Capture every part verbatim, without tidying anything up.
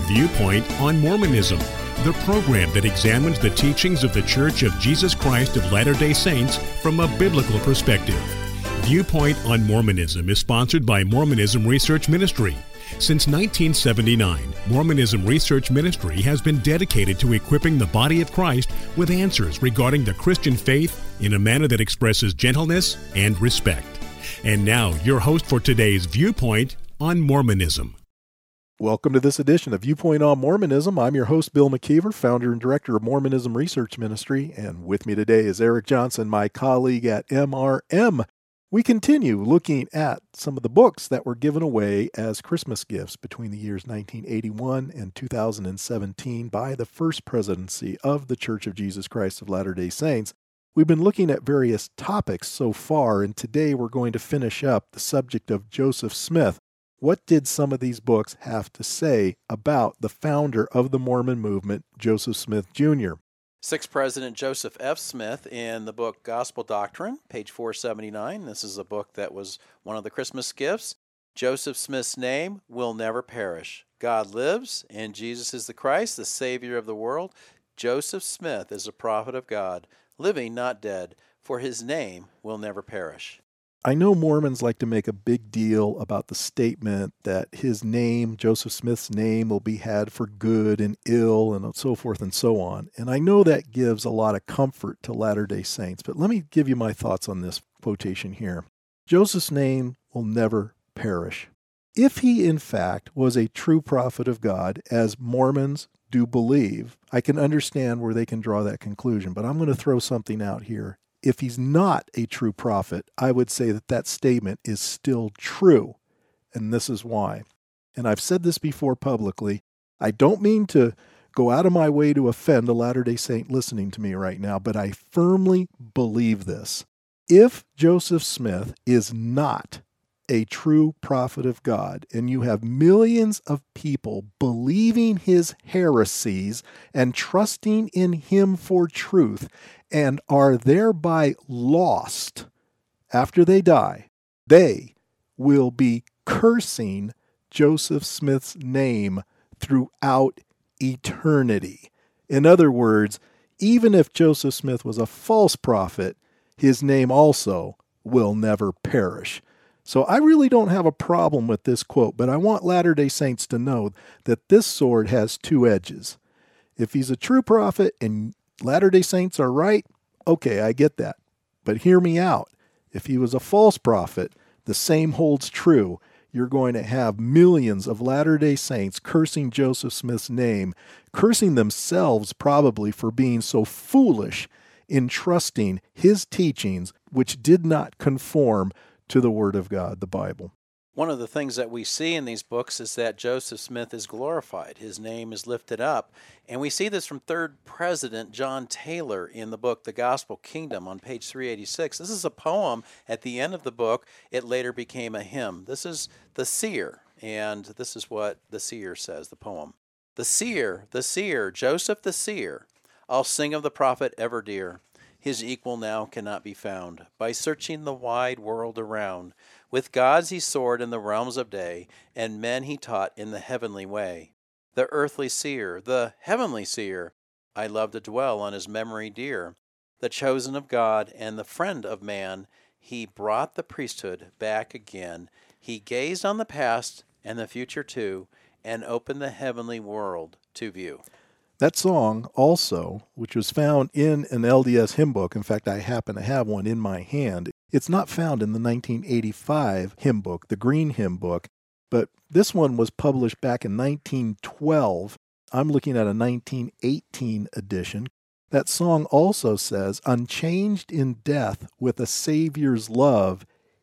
Viewpoint on Mormonism, the program that examines the teachings of the Church of Jesus Christ of Latter-day Saints from a biblical perspective. Viewpoint on Mormonism is sponsored by Mormonism Research Ministry. Since nineteen seventy-nine, Mormonism Research Ministry has been dedicated to equipping the body of Christ with answers regarding the Christian faith in a manner that expresses gentleness and respect. And now, your host for today's Viewpoint on Mormonism. Welcome to this edition of Viewpoint on Mormonism. I'm your host, Bill McKeever, founder and director of Mormonism Research Ministry, and with me today is Eric Johnson, my colleague at M R M. We continue looking at some of the books that were given away as Christmas gifts between the years nineteen eighty-one and two thousand seventeen by the First Presidency of the Church of Jesus Christ of Latter-day Saints. We've been looking at various topics so far, and today we're going to finish up the subject of Joseph Smith. What did some of these books have to say about the founder of the Mormon movement, Joseph Smith Junior? Sixth President Joseph F. Smith in the book Gospel Doctrine, page four seventy-nine. This is a book that was one of the Christmas gifts. Joseph Smith's name will never perish. God lives, and Jesus is the Christ, the Savior of the world. Joseph Smith is a prophet of God, living, not dead, for his name will never perish. I know Mormons like to make a big deal about the statement that his name, Joseph Smith's name, will be had for good and ill and so forth and so on. And I know that gives a lot of comfort to Latter-day Saints, but let me give you my thoughts on this quotation here. Joseph's name will never perish. If he, in fact, was a true prophet of God, as Mormons do believe, I can understand where they can draw that conclusion, but I'm going to throw something out here. If he's not a true prophet, I would say that that statement is still true, and this is why. And I've said this before publicly. I don't mean to go out of my way to offend a Latter-day Saint listening to me right now, but I firmly believe this. If Joseph Smith is not a true prophet of God, and you have millions of people believing his heresies and trusting in him for truth, and are thereby lost after they die, they will be cursing Joseph Smith's name throughout eternity. In other words, even if Joseph Smith was a false prophet, his name also will never perish. So I really don't have a problem with this quote, but I want Latter-day Saints to know that this sword has two edges. If he's a true prophet and Latter-day Saints are right, okay, I get that. But hear me out. If he was a false prophet, the same holds true. You're going to have millions of Latter-day Saints cursing Joseph Smith's name, cursing themselves probably for being so foolish in trusting his teachings, which did not conform to the Word of God, the Bible. One of the things that we see in these books is that Joseph Smith is glorified. His name is lifted up. And we see this from Third President John Taylor in the book The Gospel Kingdom on page three eighty-six. This is a poem at the end of the book. It later became a hymn. This is the seer, and this is what the seer says, the poem. The seer, the seer, Joseph the seer, I'll sing of the prophet ever dear. His equal now cannot be found. By searching the wide world around, with gods he soared in the realms of day, and men he taught in the heavenly way. The earthly seer, the heavenly seer, I love to dwell on his memory dear. The chosen of God and the friend of man, he brought the priesthood back again. He gazed on the past and the future too, and opened the heavenly world to view. That song also, which was found in an L D S hymn book, in fact, I happen to have one in my hand. It's not found in the nineteen eighty-five hymn book, the Green Hymn Book, but this one was published back in nineteen twelve. I'm looking at a nineteen eighteen edition. That song also says, unchanged in death with a Savior's love,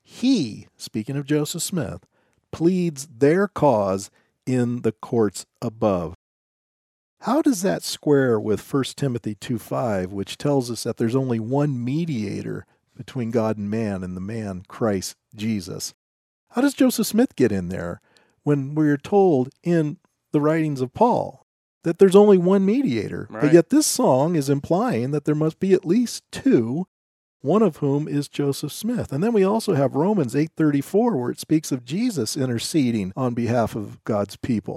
he, speaking of Joseph Smith, pleads their cause in the courts above. How does that square with First Timothy two five, which tells us that there's only one mediator between God and man, and the man, Christ Jesus? How does Joseph Smith get in there when we're told in the writings of Paul that there's only one mediator? Right. But yet this song is implying that there must be at least two, one of whom is Joseph Smith. And then we also have Romans eight thirty-four, where it speaks of Jesus interceding on behalf of God's people.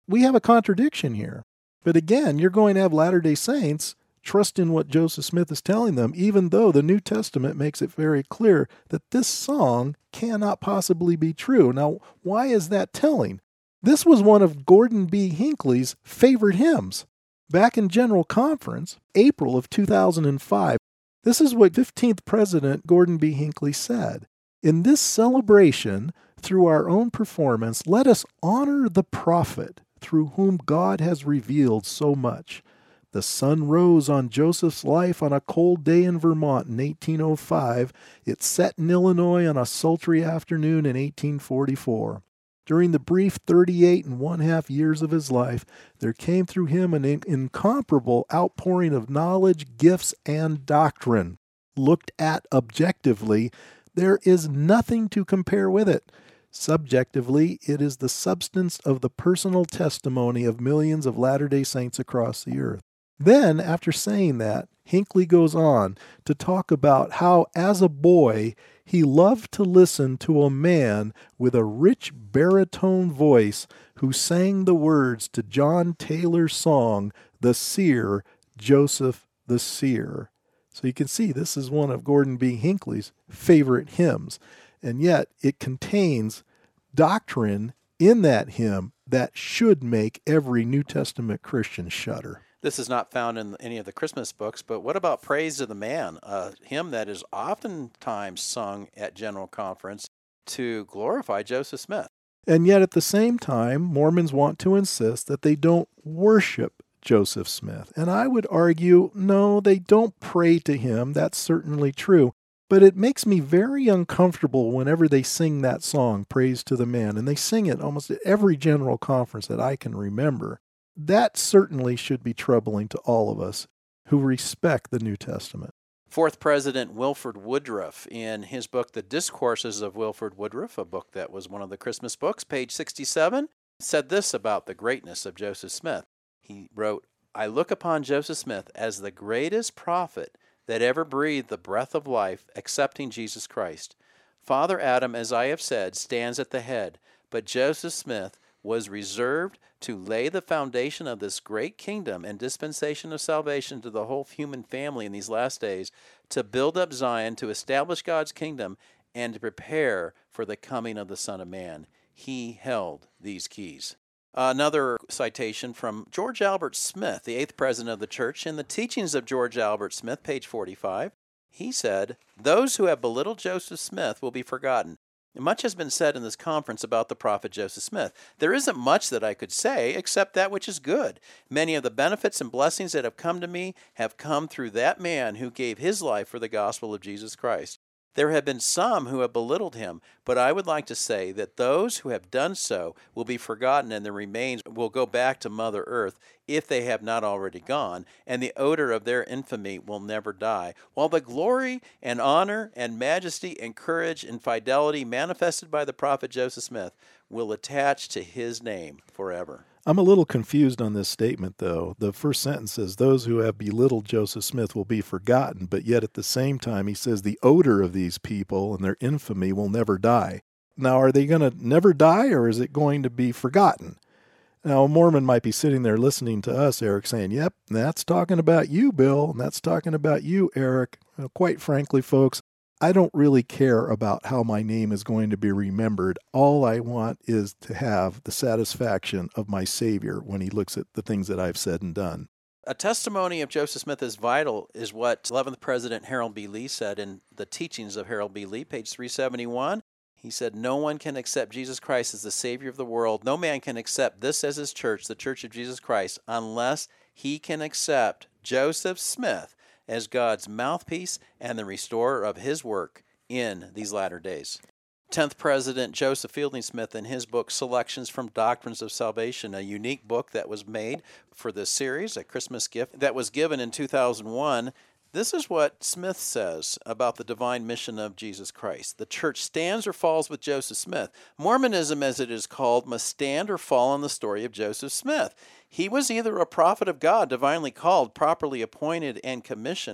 we have a contradiction here. But again, you're going to have Latter-day Saints trust in what Joseph Smith is telling them, even though the New Testament makes it very clear that this song cannot possibly be true. Now, why is that telling? This was one of Gordon B. Hinckley's favorite hymns. Back in General Conference, April of two thousand five, this is what fifteenth President Gordon B. Hinckley said. In this celebration, through our own performance, let us honor the prophet through whom God has revealed so much. The sun rose on Joseph's life on a cold day in Vermont in eighteen oh five. It set in Illinois on a sultry afternoon in eighteen forty-four. During the brief thirty-eight and one-half years of his life, there came through him an in- incomparable outpouring of knowledge, gifts, and doctrine. Looked at objectively, there is nothing to compare with it. Subjectively, it is the substance of the personal testimony of millions of Latter-day Saints across the earth. Then, after saying that, Hinckley goes on to talk about how, as a boy, he loved to listen to a man with a rich baritone voice who sang the words to John Taylor's song, The Seer, Joseph the Seer. So you can see this is one of Gordon B. Hinckley's favorite hymns, and yet it contains doctrine in that hymn that should make every New Testament Christian shudder. This is not found in any of the Christmas books, but what about Praise to the Man, a hymn that is oftentimes sung at General Conference to glorify Joseph Smith? And yet at the same time, Mormons want to insist that they don't worship Joseph Smith. And I would argue, no, they don't pray to him. That's certainly true. But it makes me very uncomfortable whenever they sing that song, Praise to the Man. And they sing it almost at every General Conference that I can remember. That certainly should be troubling to all of us who respect the New Testament. Fourth President Wilford Woodruff, in his book, The Discourses of Wilford Woodruff, a book that was one of the Christmas books, page sixty-seven, said this about the greatness of Joseph Smith. He wrote, I look upon Joseph Smith as the greatest prophet that ever breathed the breath of life, excepting Jesus Christ. Father Adam, as I have said, stands at the head, but Joseph Smith was reserved to lay the foundation of this great kingdom and dispensation of salvation to the whole human family in these last days, to build up Zion, to establish God's kingdom, and to prepare for the coming of the Son of Man. He held these keys. Another citation from George Albert Smith, the eighth president of the church, in the Teachings of George Albert Smith, page forty-five. He said, those who have belittled Joseph Smith will be forgotten. Much has been said in this conference about the prophet Joseph Smith. There isn't much that I could say except that which is good. Many of the benefits and blessings that have come to me have come through that man who gave his life for the gospel of Jesus Christ. There have been some who have belittled him, but I would like to say that those who have done so will be forgotten, and their remains will go back to Mother Earth if they have not already gone, and the odor of their infamy will never die, while the glory and honor and majesty and courage and fidelity manifested by the prophet Joseph Smith will attach to his name forever. I'm a little confused on this statement, though. The first sentence says, those who have belittled Joseph Smith will be forgotten, but yet at the same time he says the odor of these people and their infamy will never die. Now, are they going to never die, or is it going to be forgotten? Now, a Mormon might be sitting there listening to us, Eric, saying, yep, that's talking about you, Bill, and that's talking about you, Eric. Well, quite frankly, folks, I don't really care about how my name is going to be remembered. All I want is to have the satisfaction of my Savior when he looks at the things that I've said and done. A testimony of Joseph Smith is vital is what eleventh President Harold B. Lee said in the Teachings of Harold B. Lee, page three seventy-one. He said, no one can accept Jesus Christ as the Savior of the world. No man can accept this as his church, the Church of Jesus Christ, unless he can accept Joseph Smith as God's mouthpiece and the restorer of his work in these latter days. tenth President Joseph Fielding Smith, in his book Selections from Doctrines of Salvation, a unique book that was made for this series, a Christmas gift that was given in two thousand one, this is what Smith says about the divine mission of Jesus Christ. The church stands or falls with Joseph Smith. Mormonism, as it is called, must stand or fall on the story of Joseph Smith. He was either a prophet of God, divinely called, properly appointed, and commissioned,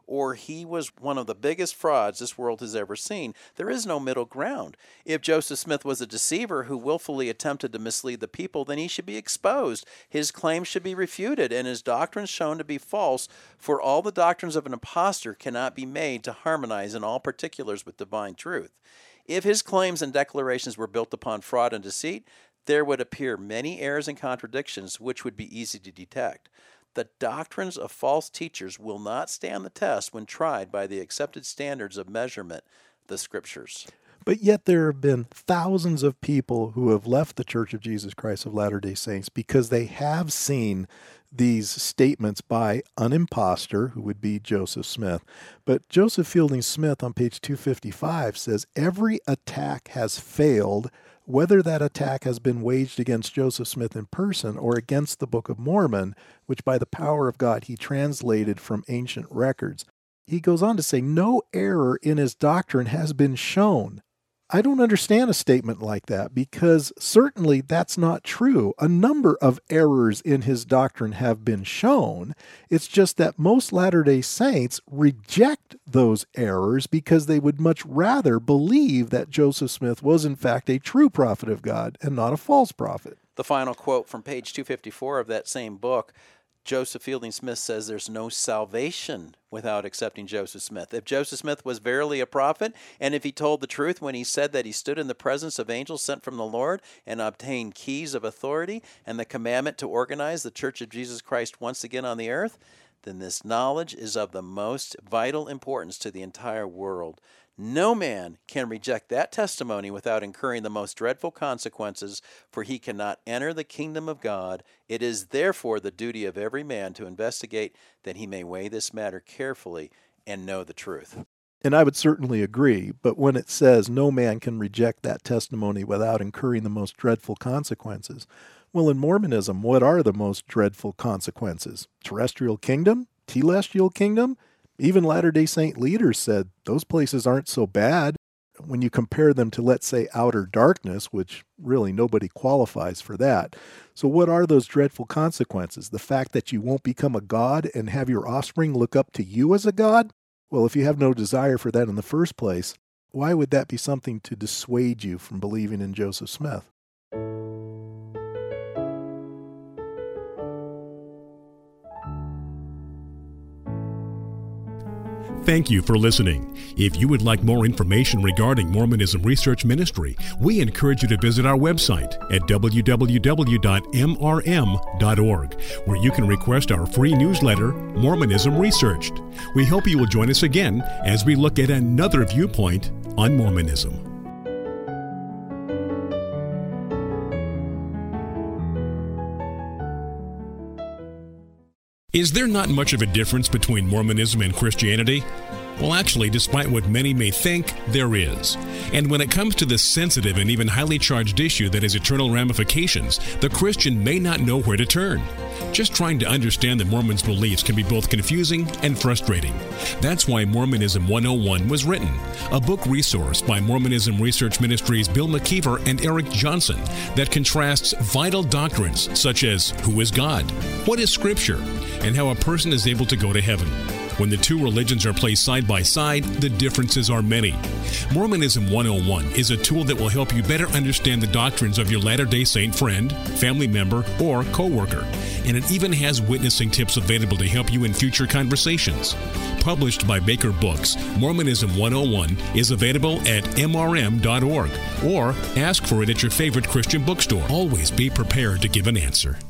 or he was one of the biggest frauds this world has ever seen. There is no middle ground. If Joseph Smith was a deceiver who willfully attempted to mislead the people, then he should be exposed. His claims should be refuted, and his doctrines shown to be false, for all the doctrines of an impostor cannot be made to harmonize in all particulars with divine truth. If his claims and declarations were built upon fraud and deceit, there would appear many errors and contradictions which would be easy to detect. The doctrines of false teachers will not stand the test when tried by the accepted standards of measurement, the Scriptures. But yet there have been thousands of people who have left the Church of Jesus Christ of Latter-day Saints because they have seen these statements by an impostor, who would be Joseph Smith. But Joseph Fielding Smith on page two fifty-five says, every attack has failed, whether that attack has been waged against Joseph Smith in person or against the Book of Mormon, which by the power of God he translated from ancient records. He goes on to say, no error in his doctrine has been shown. I don't understand a statement like that, because certainly that's not true. A number of errors in his doctrine have been shown. It's just that most Latter-day Saints reject those errors because they would much rather believe that Joseph Smith was in fact a true prophet of God and not a false prophet. The final quote from page two fifty-four of that same book, Joseph Fielding Smith says there's no salvation without accepting Joseph Smith. If Joseph Smith was verily a prophet, and if he told the truth when he said that he stood in the presence of angels sent from the Lord and obtained keys of authority and the commandment to organize the Church of Jesus Christ once again on the earth, then this knowledge is of the most vital importance to the entire world. No man can reject that testimony without incurring the most dreadful consequences, for he cannot enter the kingdom of God. It is therefore the duty of every man to investigate that he may weigh this matter carefully and know the truth. And I would certainly agree, but when it says no man can reject that testimony without incurring the most dreadful consequences, well, in Mormonism, what are the most dreadful consequences? Terrestrial kingdom? Telestial kingdom? Even Latter-day Saint leaders said those places aren't so bad when you compare them to, let's say, outer darkness, which really nobody qualifies for that. So what are those dreadful consequences? The fact that you won't become a god and have your offspring look up to you as a god? Well, if you have no desire for that in the first place, why would that be something to dissuade you from believing in Joseph Smith? Thank you for listening. If you would like more information regarding Mormonism Research Ministry, we encourage you to visit our website at w w w dot m r m dot org, where you can request our free newsletter, Mormonism Researched. We hope you will join us again as we look at another viewpoint on Mormonism. Is there not much of a difference between Mormonism and Christianity? Well, actually, despite what many may think, there is. And when it comes to this sensitive and even highly charged issue that has eternal ramifications, the Christian may not know where to turn. Just trying to understand the Mormons' beliefs can be both confusing and frustrating. That's why Mormonism one oh one was written, a book resource by Mormonism Research Ministries' Bill McKeever and Eric Johnson that contrasts vital doctrines such as who is God, what is Scripture, and how a person is able to go to heaven. When the two religions are placed side by side, the differences are many. Mormonism one oh one is a tool that will help you better understand the doctrines of your Latter-day Saint friend, family member, or co-worker. And it even has witnessing tips available to help you in future conversations. Published by Baker Books, Mormonism one oh one is available at m r m dot org or ask for it at your favorite Christian bookstore. Always be prepared to give an answer.